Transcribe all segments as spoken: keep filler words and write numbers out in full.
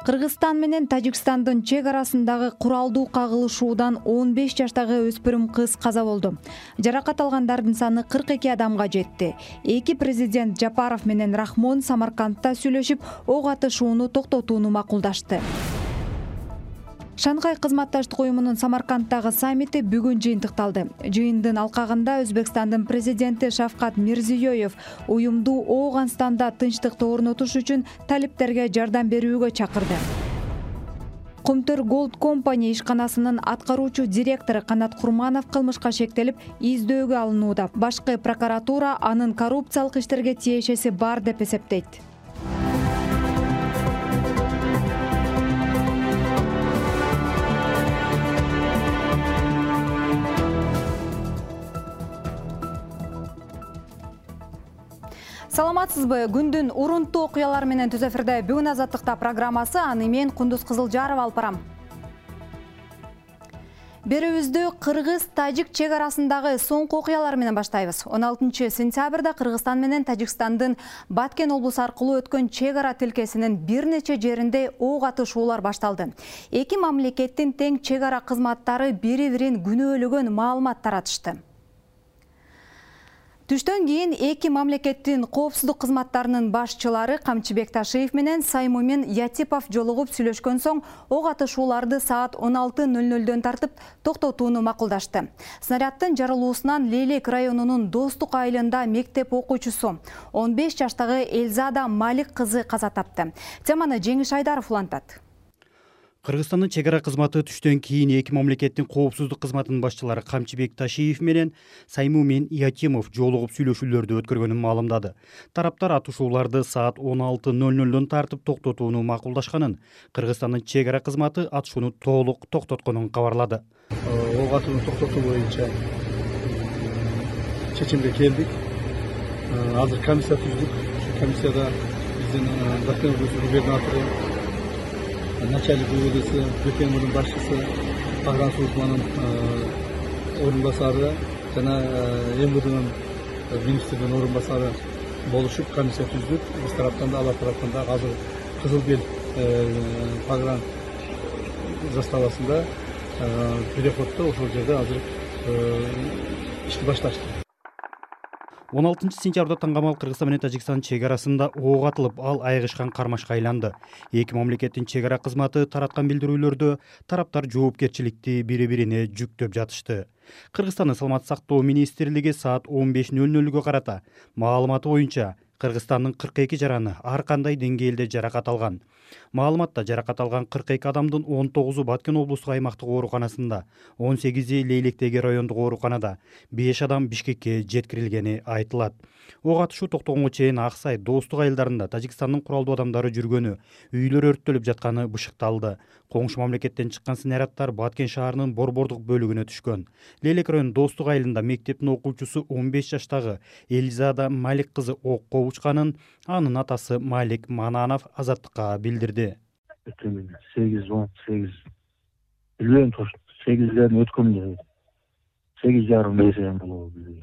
Кыргызстан менен Тажикстандын чек арасындагы куралдуу кагылышуудан он беш жаштагы өспүрүм кыз каза болду. Жаракат алгандардын саны кырк эки адамга жетти. Эки президент Жапаров менен Рахмон Самаркандта сүйлөшүп, ок атышууну токтотууну макулдашты. Шанхай кызматташтык уюмунун Самаркандтагы саммити бүгүн жыйынтыкталды. Жыйындын алкагында Өзбекстандын президенти Шавкат Мирзиёев уюмду Ооганстанда тынчтыкты орнотуш үчүн талиптерге жардам берүүгө чакырды. Кумтөр Gold Company ишканасынын аткаруучу директору Канат Курманов кылмышка шектелип, издөөгө алынууда. Башкы прокуратура анын коррупциялык иштерге тиешеси бар деп эсептейт. Саламатсызбы? Күндүн урунттуу окуялары менен түз эфирде бүгүн Азаттыкта программасы, аны мен Кундуз Кызылжарова алып барам. Берүүбүздү Кыргыз-Тажик чек арасындагы соңку окуялар менен баштайбыз. он алтынчы сентябрда Кыргызстан менен Тажикстандын Баткен облусу аркылуу өткөн чек ара тилкесинин бир нече жеринде ок атышуулар башталды. Эки мамлекеттин тең чек ара кызматтары бири-бирин күнөөлөгөн маалымат таратышты. Түштөн кийин эки мамлекеттин коопсуздук кызматтарынын башчылары Камчыбек Ташиев менен Саймумин Ятипов жолугуп сүйлөшкөн соң ок атышууларды саат он алты ноль нольдон тартып токтотууну макулдашты. Снаряддын жарылуусунан Лейлек районунун Достук айылында мектеп окуучусу он беш жаштагы Элзада Малик кызы каза тапты. Теманы Жеңиш Айдаров улантат. Кыргызстандын чек ара кызматы түштөн кийин эки мамлекеттин коопсуздук кызматынын башчылары Камчыбек Ташиев менен Саймумин Ятимов жолугуп сүйлөшүүлөрдү өткөргөнүн маалымдады. Тараптар атышууларды саат он алты ноль нольдон тартып токтотууну макулдашканын, Кыргызстандын чек ара кызматы атышууну толук токтотконун кабарлады. Ок атууну токтотуу боюнча чечимге келдик. Азыр комиссия түздүк. Комиссияда биздин Баткен облусу губернатору, начальник УВДси, БКМдин башчысы, Агран службанын орун басары жана МВДнын министрдин орун басары болушуп комиссия түздүк. Биз тараптан да, алар тараптан да азыр Кызыл Бел Пагран заставасында переходдо ошол жерде азыр ишти башташты. он алтынчы сентябрда таңгамал Кыргызстан менен Тажикстан чек арасында ок атылып, ал айгышкан кармашка айланды. Эки мамлекеттин чек ара кызматы тараткан билдирүүлөрдө тараптар жоопкерчиликти бири-бирине жүктөп жатышты. Кыргызстандын саламаттык сактоо министрлиги саат он беш ноль нольго карата маалыматы боюнча Кыргызстандын кырк эки жараны ар кандай деңгээлде жаракат алган. Маалыматта жаракат алган кырк эки адамдын он тогузу Баткен облустук аймактык ооруканасында, он сегизи Лейлектеги райондук ооруканада, беш адам Бишкекке жеткирилгени айтылат. Ок атышуу токтогонго чейин Аксай, Достук айылдарында Тажикстандын куралдуу адамдары жүргөнү, үйлөр өрттөлүп жатканы бышыкталды. Коңшу мамлекеттен чыккан снаряддар Баткен шаарынын Борбордук бөлүгүнө түшкөн. Лейлек районунун Достук айылында мектептин окуучусу он беш жаштагы Элзада Малик кызы окко учканын анын атасы Малик Мананов Азаттыкка билдирди. сегиз он сегиз билбейм точно, сегизден өткөндө сегиз жарым нерсе болобу билбейм.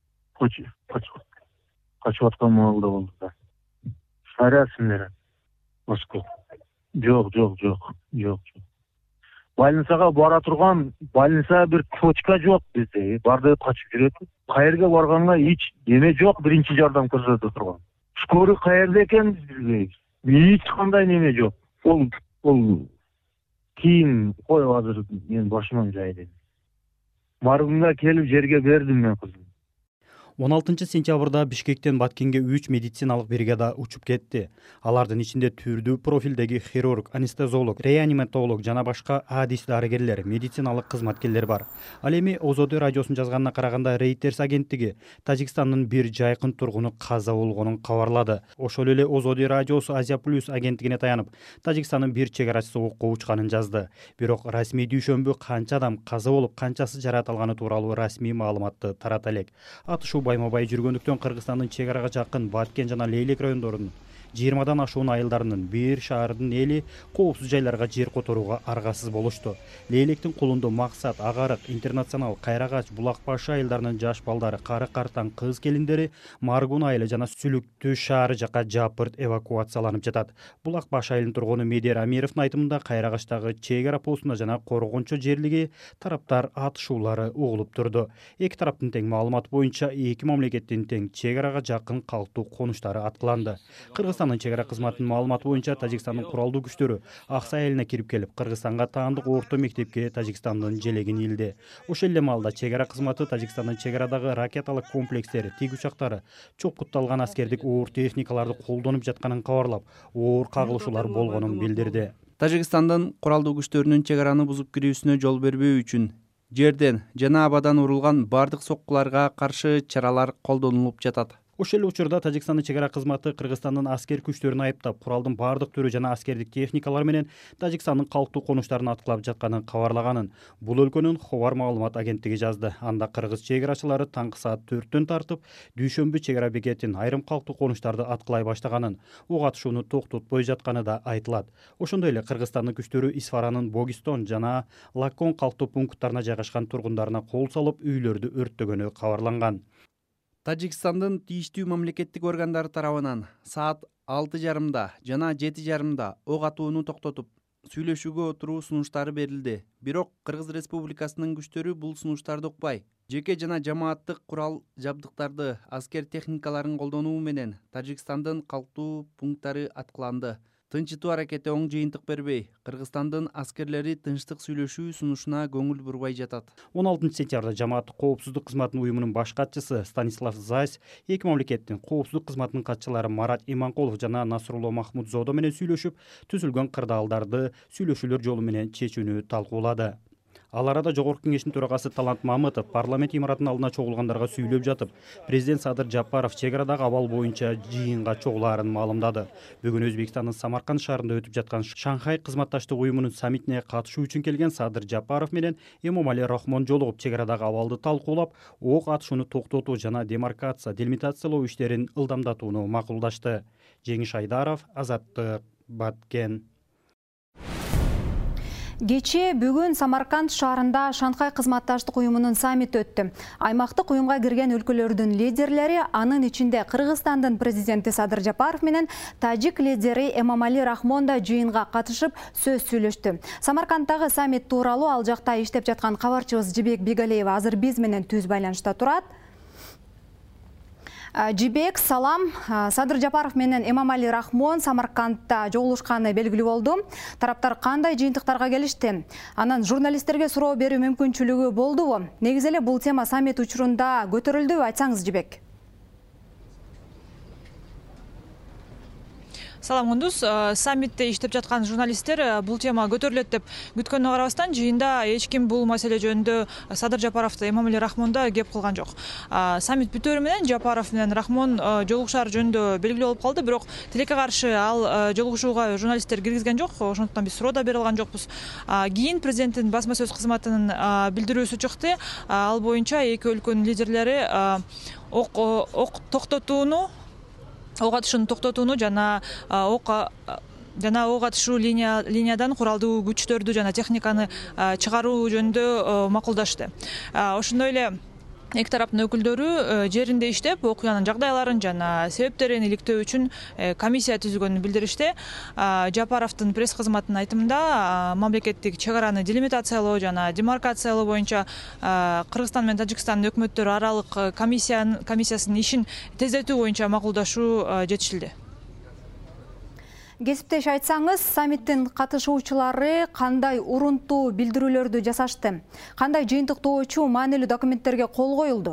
Качып аткан маалда болду да. Снаряд снаряд. Москва. Жок, жок, жок, жок. Больницага бара турган, больница бир точка жок bizde. Барды качып жүрөт. Каерге барганга эч эме жок, биринчи жардам көрсөтө турган. Скорый каерде экен билбейбиз. Эч кандай неме жок. Ол ол кийин кой азыр мен башыман жайды. Маргунга келип жерге бердим мен кызым. он алтынчы сентябрда Бишкектен Баткенге үч медициналык бригада учуп кетти. Алардын ичинде түрдүү профилдеги хирург, анестезиолог, реаниматолог жана башка адис дарыгерлер, медициналык кызматкерлер бар. Ал эми ОЗОД радиосунун жазганына караганда Reuters агенттиги Тажикстандын бир жайкын тургуну каза болгонун кабарлады. Ошол эле ОЗОД радиосу Азия плюс агенттигине таянып, Тажикстандын бир чек арачысы окко учканын жазды. Бирок расмий дүйшөмбү канча адам каза болуп, канчасы жаракат алганы тууралуу расмий маалыматты тарата элек. Атышуу байма-бай жүргөндүктөн Кыргызстандын чек арага жакын Баткен жана Лейлек райондорунун жыйырмадан ашуун айылдарынын бир шаардын эли коопсуз жайларга жер которууга аргасыз болушту. Лейлектин кулунду Максат, Агарык, Интернационал, Кайрагач, Булак башы айылдарынын жаш балдары, кары картаң кыз келиндери Маргун айылы жана Сүлүктүү шаары жака жапырт эвакуацияланып жатат. Булак башы айылынын тургуну Медер Амировдун айтымында Кайрагачтагы чек ара постунда жана Коргончо жерлиги тараптар атышуулары угулуп турду. Эки тараптын тең маалымат боюнча эки мамлекеттин тең чек арага жакын калктуу конуштары аткыланды. Кыргызстандын чек ара кызматынын маалыматы боюнча Тажикстандын куралдуу күчтөрү Аксай айылына кирип келип, Кыргызстанга таандык орто мектепке Тажикстандын желегин илди. Ошол эле маалда чек ара кызматы Тажикстандын чек арадагы ракеталык комплекстери, тиг учактары, чопкутталган аскердик оор техникаларды колдонуп жатканын кабарлап, оор кагылышуулар болгонун билдирди. Тажикстандын куралдуу күчтөрүнүн чек араны бузуп кирүүсүнө жол бербөө үчүн жерден жана абадан урулган бардык соккуларга каршы чаралар колдонулуп жатат. Ошол эле учурда Тажикстандын чек ара кызматы Кыргызстандын аскер күчтөрүн айыптап, куралдын бардык түрү жана аскердик техникалар менен Тажикстандын калктуу конуштарын аткылап жатканын кабарлаганын бул өлкөнүн Ховар маалымат агенттиги жазды. Анда кыргыз чек арачылары таңкы саат төрттөн тартып, дүйшөмбү чек ара бекетин айрым калктуу конуштарды аткылай баштаганын, ок атышууну токтотпой жатканы да айтылат. Ошондой эле Кыргызстандын күчтөрү Исфаранын Богистон жана Лаккон калктуу пункттарына жайгашкан тургундарына кол салып, үйлөрдү өрттөгөнү кабарланган. Тажикстандын тийиштүү мамлекеттик органдары тарабынан саат алты жарымда жана жети жарымда ок атууну токтотуп, сүйлөшүүгө отуруу сунуштары берилди. Бирок Кыргыз Республикасынын күчтөрү бул сунуштарды укпай, жеке жана жамааттык курал жабдыктарды, аскер техникаларын колдонуу менен Тажикстандын калктуу пункттары аткыланды. Тынчытуу аракети оң жыйынтык бербей, Кыргызстандын аскерлери тынчтык сүйлөшүү сунушуна көңүл бурбай жатат. он алтынчы сентябрда жамааттык коопсуздук кызматынын уюмунун баш катчысы Станислав Зайс эки мамлекеттин коопсуздук кызматынын катчылары Марат Иманкулов жана Насрулло Махмудзодо менен сүйлөшүп, түзүлгөн кырдаалдарды сүйлөшүүлөр жолу менен чечүүнү талкуулады. Ал арада Жогорку кеңештин төрагасы Талант Мамытов парламент имаратынын алдына чогулгандарга сүйлөп жатып, президент Садыр Жапаров чек арадагы абал боюнча жыйынга чогулаарын маалымдады. Бүгүн Өзбекстандын Самарканд шаарында өтүп жаткан Шанхай кызматташтык уюмунун саммитине катышуу үчүн келген Садыр Жапаров менен Эмомали Рахмон жолугуп чек арадагы абалды талкуулап, ок атышууну токтотуу жана демаркация, делимитациялоо иштерин ылдамдатууну макулдашты. Жеңиш Айдаров, Азаттык, Баткен. Кечээ бүгүн Самарканд шаарында Шанхай кызматташтык уюмунун саммити өттү. Аймактык уюмга кирген өлкөлөрдүн лидерлери, анын ичинде Кыргызстандын президенти Садыр Жапаров менен тажик лидери Эмомали Рахмон да жыйынга катышып сөз сүйлөштү. Самарканддагы саммит тууралуу ал жакта иштеп жаткан кабарчыбыз Жибек Бигалиева азыр биз менен түз байланышта турат. Жибек, салам. Садыр Жапаров менен Эмомали Рахмон Самаркандда жолугушканы белгилүү болду. Тараптар кандай жыйынтыктарга келишти? Анан журналисттерге суроо берүү мүмкүнчүлүгү болдубу? Негизи эле бул тема саммит учурунда көтөрүлдүбү? Айтсаңыз, Жибек. Салам Кундуз, саммитте иштеп жаткан журналисттер бул тема көтөрүлөт деп күткөнүнө карабастан жыйында эч ким бул маселе жөнүндө Садыр Жапаровду, Эмомали Рахмонду кеп кылган жок. Саммит бүтөөрү менен Жапаров менен Рахмон жолугушаар жөнүндө белгилүү болуп калды, бирок тилекке каршы ал жолугушууга журналисттер киргизген жок, ошондуктан биз суроо да бере алган жокпуз. Кийин президенттин басма сөз кызматынын билдирүүсү чыкты. Ал боюнча эки өлкөнүн лидерлери ок токтотууну ок атышууну токтотууну жана ок жана ок атышуу линиядан куралдуу күчтөрдү жана техниканы чыгаруу жөнүндө макулдашты. Ошондой эле эки тараптын өкүлдөрү жеринде иштеп, окуянын жагдайларын жана себептерин иликтөө үчүн комиссия түзүлгөнүн билдиришти. Жапаровдун пресс кызматынын айтымында мамлекеттик чек араны делимитациялоо жана демаркациялоо боюнча Кыргызстан менен Тажикстандын өкмөттөрү аралык комиссиясынын ишин тездетүү боюнча макулдашуу жетишилди. Кесиптеш, айтсаңыз, саммиттин катышуучулары кандай урунтуу билдирүүлөрдү жасашты? Кандай жыйынтыктоочу маанилүү документтерге кол коюлду?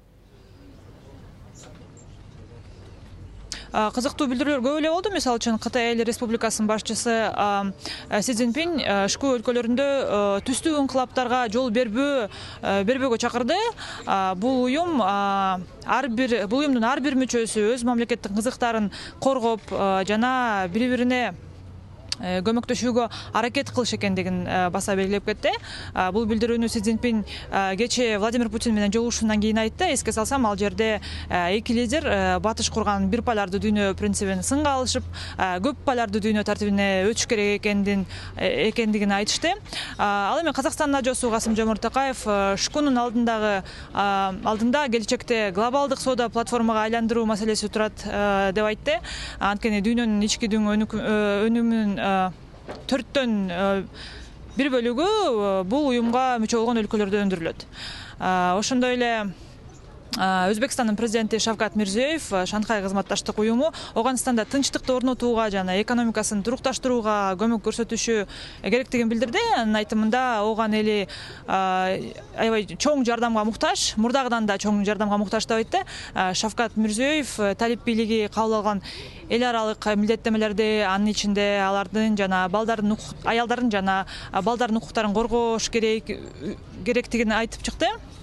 Кызыктуу билдирүүлөр көп эле болду. Мисалы үчүн Кытай Эл Республикасынын башчысы Си Цзиньпин ШКУ өлкөлөрүндө түстүү инкылаптарга жол бербөө бербөөгө чакырды. Бул уюм ар бир бул уюмдун ар бир мүчөсү өз мамлекеттик кызыктарын коргоп жана бири-бирине көмөктөшүүгө аракет кылыш экендигин баса белгилеп кетти. Бул билдирүүнү Си Цзиньпин кечээ Владимир Путин менен жолугушуудан кийин айтты. Эске салсам, ал жерде эки лидер батыш курган бир полярдуу дүйнө принцибин сынга алышып, көп полярдуу дүйнө тартибине өтүш керек экендин экендигин айтышты. Ал эми Казакстандын ажоосу Касым-Жомарт Токаев Шкунун алдындагы алдында келечекте глобалдык соода платформага айландыруу маселеси турат деп айтты. Анткени дүйнөнүн ички өнүмүнүн төрттөн бир бөлүгү бул уюмга мүчө болгон өлкөлөрдө өндүрүлөт. Ошондой эле Өзбекстандын президенти Шавкат Мирзиёев Шанхай кызматташтык уюму Ооганстанда тынчтыкты орнотууга жана экономикасын турукташтырууга көмөк көрсөтүшү керектигин билдирди. Анын айтымында Ооган эли аябай чоң жардамга муктаж, мурдагыдан да чоң жардамга муктаж деп айтты. Шавкат Мирзиёев талип бийлиги кабыл алган эл аралык милдеттемелерди, анын ичинде алардын жана балдардын аялдардын жана балдардын укуктарын коргош керектигин айтып чыкты.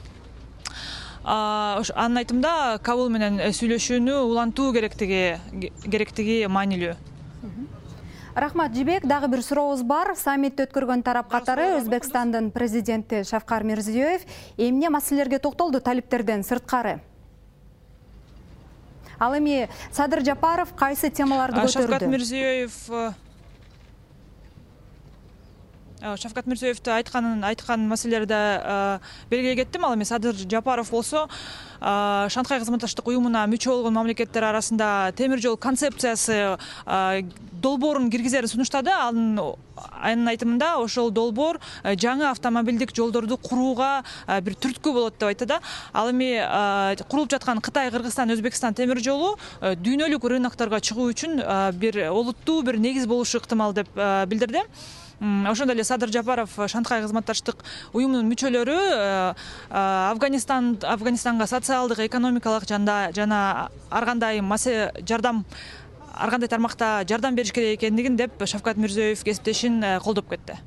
Анын айтымында Кабул менен сүйлөшүүнү улантуу керектиги керектиги маанилүү. Рахмат Жибек, дагы бир сурообуз бар. Саммитти өткөргөн тарап катары Өзбекстандын президенти Шавкат Мирзиёев эмне маселелерге токтолду талиптерден сырткары? Ал эми Садыр Жапаров кайсы темаларды көтөрдү? Шавкат Мирзиёев Шавкат Мирзиёевди айтканын айткан маселелерди белгилей кеттим. Ал эми Садыр Жапаров болсо Шанхай кызматташтык уюмуна мүчө болгон мамлекеттер арасында темир жол концепциясы долбоорун киргизерин сунуштады. Анын айтымында ошол долбоор жаңы автомобилдик жолдорду курууга бир түрткү болот деп айтты да. Ал эми курулуп жаткан Кытай, Кыргызстан, Өзбекстан темир жолу дүйнөлүк рынокторго чыгуу үчүн бир олуттуу бир негиз болушу ыктымал деп билдирди. Ошондой эле Садыр Жапаров Шанхай кызматташтык уюмунун мүчөлөрү Афганистан Афганистанга социалдык, экономикалык жана жана ар кандай жардам ар кандай тармакта жардам бериш керек экендигин деп Шавкат Мирзиёев кесиптешин колдоп кетти.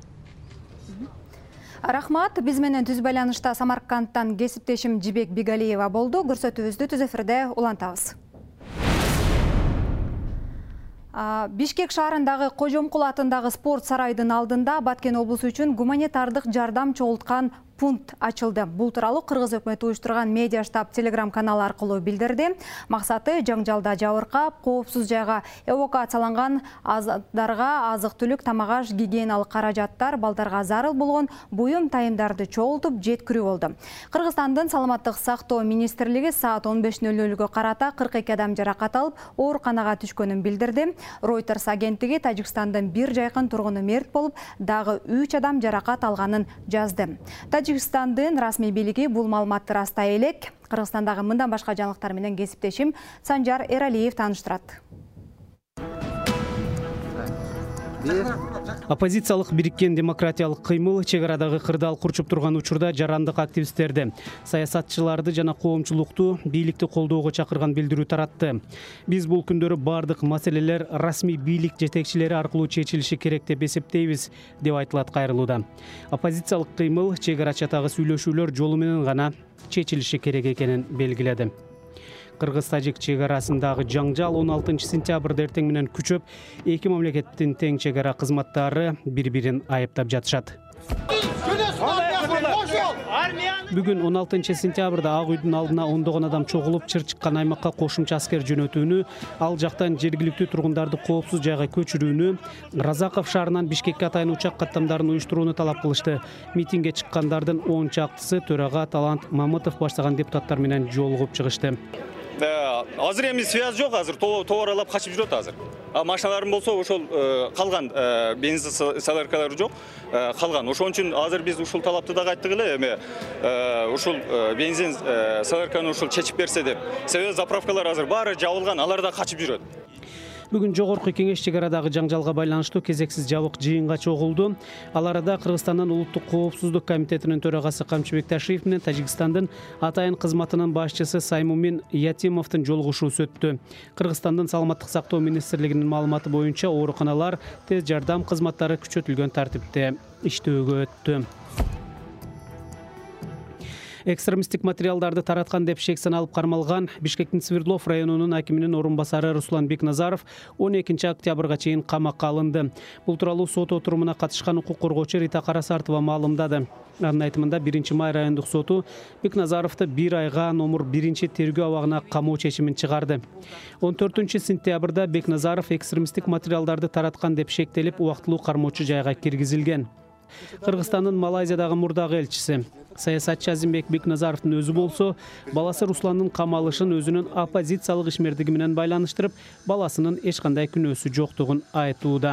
Рахмат, биз менен түз байланышта Самаркандтан кесиптешим Жибек Бигалиева болду. Көрсөтүүбүздү түз эфирде улантабыз. Бишкек шаарындагы Кожомкул атындагы спорт сарайдын алдында Баткен облусу үчүн гуманитардык жардам чогулткан пункт ачылды. Бул тууралуу Кыргыз өкмөтү уюштурган медиа штаб телеграм каналы аркылуу билдирди. Максаты жаңжалда жабыркап, коопсуз жайга эвакуацияланган азаматтарга азык-түлүк, тамак-аш, гигиеналык каражаттар, балдарга зарыл болгон буюм тайымдарды чогултуп жеткирүү болду. Кыргызстандын саламаттык сактоо министрлиги саат он беш нөл нөлгө карата кырк эки адам жаракат алып, ооруканага түшкөнүн билдирди. Reuters агенттиги Тажикстандын бир жайкын тургуну мерт болуп, дагы үч адам жаракат алганын жазды. Тажикстандын расмий бийлиги бул маалыматты растай элек. Кыргызстандагы мындан башка жаңылыктар менен кесиптешим Санжар Эралиев тааныштырат. Оппозициялык бириккен демократиялык кыймыл чек арадагы кырдаал курчуп турган учурда жарандык активисттерди, саясатчыларды жана коомчулукту бийликти колдоого чакырган билдирүү таратты. Биз бул күндөрү бардык маселелер расмий бийлик жетекчилери аркылуу чечилиши керек деп эсептейбиз, деп айтылат кайрылууда. Оппозициялык кыймыл чек ара чатагы сүйлөшүүлөр жолу менен гана чечилиши керек экенин белгиледи. Кыргыз-тажик чек арасындагы жаңжал он алтынчы сентябрда эртең менен күчөп, эки мамлекеттин тең чек ара кызматтары бири-бирин айыптап жатышат. Бүгүн он алтынчы сентябрда Ак үйдүн алдына ондогон адам чогулуп, чыр чыккан аймакка кошумча аскер жөнөтүүнү, ал жактан жергиликтүү тургундарды коопсуз жайга көчүрүүнү, Разаков шаарынан Бишкекке атайын учак каттамдарын уюштурууну талап кылышты. Митингге чыккандардын он чактысы төрага Талант Мамытов баштаган депутаттар менен жолугуп чыгышты. Азыр эми связь жок, азыр товар алып качып жүрөт азыр. Машиналарым болсо ошол калган, бензин соляркалары жок, калган. Ошон үчүн азыр биз ушул талапты да айттык эле, эми ушул бензин солярканы ушул чечип берсе деп. Себеби заправкалар азыр баары жабылган, алар да качып жүрөт. Бүгүн жогорку кеңеш чек арадагы жаңжалга байланыштуу кезексиз жабык жыйынга чогулду. Ал арада Кыргызстандын улуттук коопсуздук комитетинин төрагасы Камчыбек Ташиев менен Тажикстандын атайын кызматынын башчысы Саймумин Ятимовдун жолугушуусу өттү. Кыргызстандын саламаттык сактоо министрлигинин маалыматы боюнча ооруканалар тез жардам кызматтары күчөтүлгөн тартипте иштөөгө өттү. экстремисттик материалдарды тараткан деп шек саналып кармалган Бишкектин Свердлов районунун акиминин орун басары Руслан Бекназаров он экинчи октябрга чейин камакка алынды. Бул тууралуу сот отурумуна катышкан укук коргоочу Рита Карасартова маалымдады. Анын айтымында биринчи май райондук соту Бекназаровду бир айга номер биринчи тергөө абагына камоо чечимин чыгарды. он төртүнчү сентябрда Бекназаров экстремисттик материалдарды тараткан деп шектелип убактылуу кармоочу жайга киргизилген. Кыргызстандын Малайзиядагы мурдагы элчиси саясатчы Азимбек Бекназаровдун өзү болсо, баласы Русландын камалышын өзүнүн оппозициялык ишмердиги менен байланыштырып, баласынын эч кандай күнөөсү жоктугун айтууда.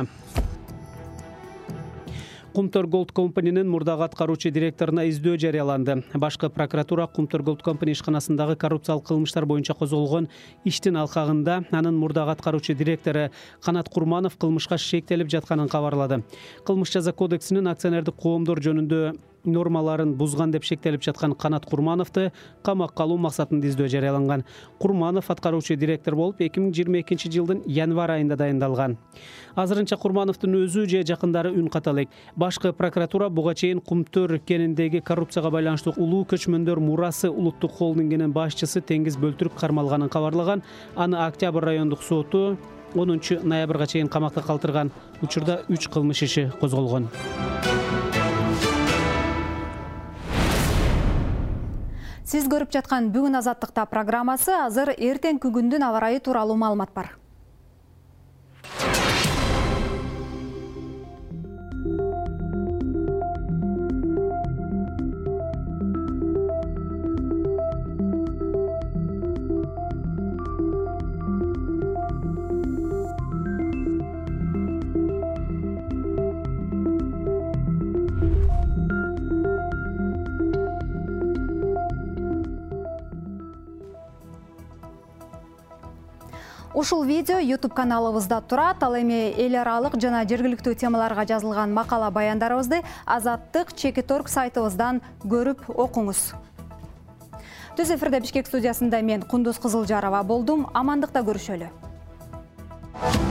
Кумтөр Gold Company'нин мурдагы аткаруучу директоруна издөө жарыяланды. Башкы прокуратура Кумтөр Gold Company ишканасындагы коррупциялык кылмыштар боюнча козголгон иштин алкагында анын мурдагы аткаруучу директору Канат Курманов кылмышка шектелип жатканын кабарлады. Кылмыш жаза кодексинин акционердик коомдор жөнүндө нормаларын бузган деп шектелип жаткан Канат Курмановду камакка алуу максатында издөө жарыяланган. Курманов аткаруучу директор болуп эки миң жыйырма экинчи жылдын январь айында дайындалган. Азырынча Курмановдун өзү же жакындары үн ката элек. Башкы прокуратура буга чейин Кумтөр кениндеги коррупцияга байланыштуу улуу көчмөндөр мурасы улуттук холдингинин башчысы Теңиз Бөлтүрк кармалганын кабарлаган. Аны Октябрь райондук соту онунчу ноябрга чейин камакта калтырган. Учурда үч кылмыш иши козголгон. Сиз көрүп жаткан бүгүн Азаттыкта программасы. Азыр эртеңки күндүн аба ырайы тууралуу маалымат бар. Ушул видео YouTube каналыбызда турат. Ал эми эл аралык жана жергиликтүү темаларга жазылган макала баяндарыбызды Азаттык чекит точка орг сайтыбыздан көрүп окуңуз. Түз эфирде Бишкек студиясында мен Кундуз Кызылжарова болдум. Амандыкта көрүшөлү.